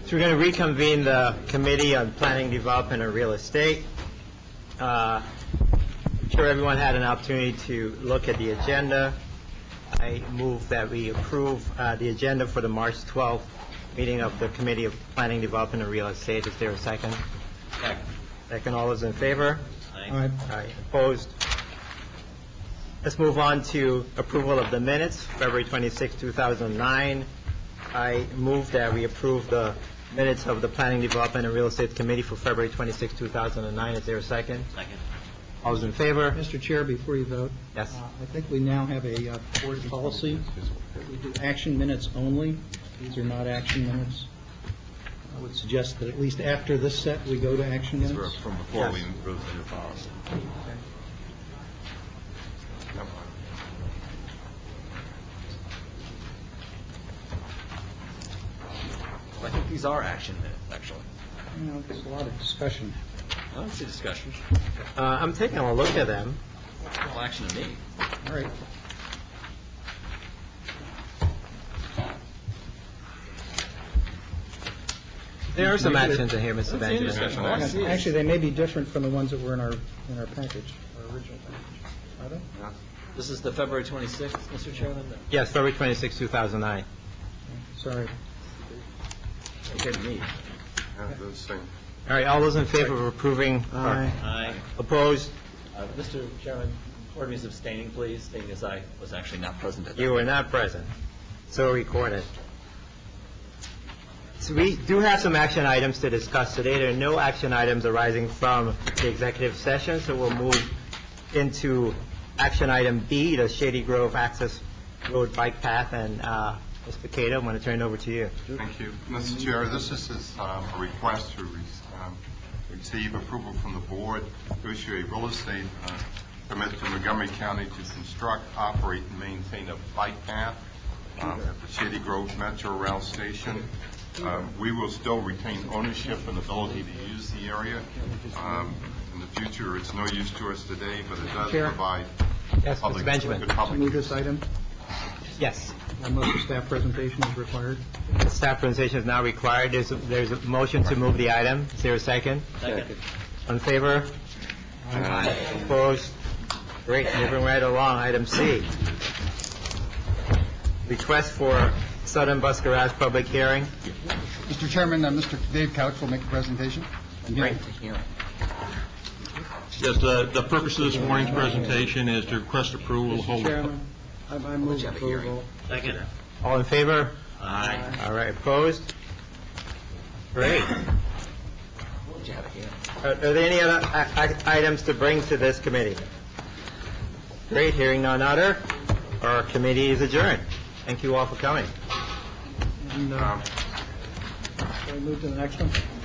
So we're going to reconvene the Committee on Planning, Development, and Real Estate. I'm sure everyone had an opportunity to look at the agenda. I move that we approve the agenda for the March 12th meeting of the Committee of Planning, Development, and Real Estate. Is there a second? Second. All those in favor? Aye. Aye. Opposed? Let's move on to approval of the minutes, February 26, 2009. I move that we approve the minutes of the Planning, Development, and Real Estate Committee for February 26, 2009. Is there a second? Second. All those in favor? Mr. Chair, before you vote, Yes. I think we now have a board policy that we do action minutes only. These are not action minutes. I would suggest that at least after this set, we go to action These were minutes. from before Yes. we approved the new policy. Well, I think these are action minutes, actually. You know, there's a lot of discussion. I don't see discussion. I'm taking a look at them. Well, action to me. All right. There are some actions in here, Mr. Let's see any Benjamin. discussion. I see it. Actually, they may be different from the ones that were in our package, our original package. Are they? This is the February 26th, Mr. Chairman? Yes, February 26, 2009. Sorry. Okay to me. All right, all those in favor of approving? Aye. Opposed? Mr. Chairman, record me as abstaining, please, seeing as I was actually not present at that. You were not present, so recorded. So we do have some action items to discuss today. There are no action items arising from the executive session, so we'll move into action item B, the Shady Grove Access Road Bike Path. And Mr. Cato, I'm going to turn it over to you. Thank you. Mr. Chair, this is a request to receive approval from the board to issue a real estate permit to Montgomery County to construct, operate, and maintain a bike path at the Shady Grove Metro Rail Station. We will still retain ownership and ability to use the area. In the future, it's no use to us today, but it does provide Yes, Mr. Benjamin. good public Move use. this item. Yes. A motion staff presentation is required. The staff presentation is now required. There's a motion to move the item. Is there a second? Second. In favor? Opposed? Great. Moving right along. Item C. Request for Southern Bus Garage public hearing. Mr. Chairman, Mr. Dave Couch will make the presentation. Great. Yes, the purpose of this morning's presentation is to request approval to hold. Mr. Chairman, I move approval. Second. All in favor? Aye. All right. Opposed? Great. Would you have a hearing? Are there any other items to bring to this committee? Great. Hearing none other, our committee is adjourned. Thank you all for coming. And, shall we move to the next one?